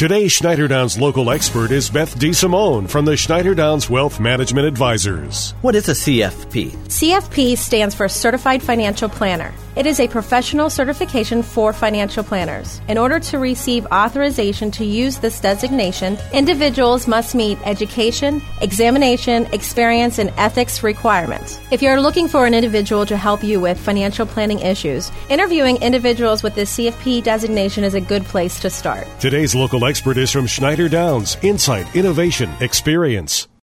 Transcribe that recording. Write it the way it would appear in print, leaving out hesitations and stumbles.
Today's Schneider Downs local expert is Beth DeSimone from the Schneider Downs Wealth Management Advisors. What is a CFP? CFP stands for Certified Financial Planner. It is a professional certification for financial planners. In order to receive authorization to use this designation, individuals must meet education, examination, experience, and ethics requirements. If you're looking for an individual to help you with financial planning issues, interviewing individuals with this CFP designation is a good place to start. Today's local expert is from Schneider Downs. Insight, innovation, experience.